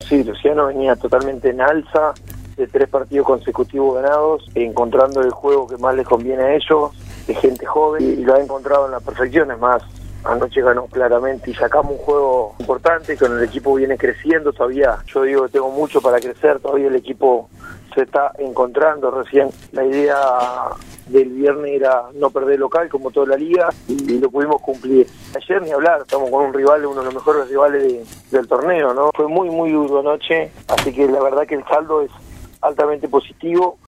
Sí, Luciano venía totalmente en alza, de 3 partidos consecutivos ganados, encontrando el juego que más les conviene a ellos, de gente joven, y lo ha encontrado en la perfección. Es más, anoche ganó claramente y sacamos un juego importante, con el equipo viene creciendo todavía. Yo digo que tengo mucho para crecer, todavía el equipo se está encontrando recién. La idea del viernes era no perder local como toda la liga y lo pudimos cumplir. Ayer ni hablar, estamos con un rival, uno de los mejores rivales del torneo, ¿no? Fue muy duro anoche, así que la verdad que el saldo es altamente positivo.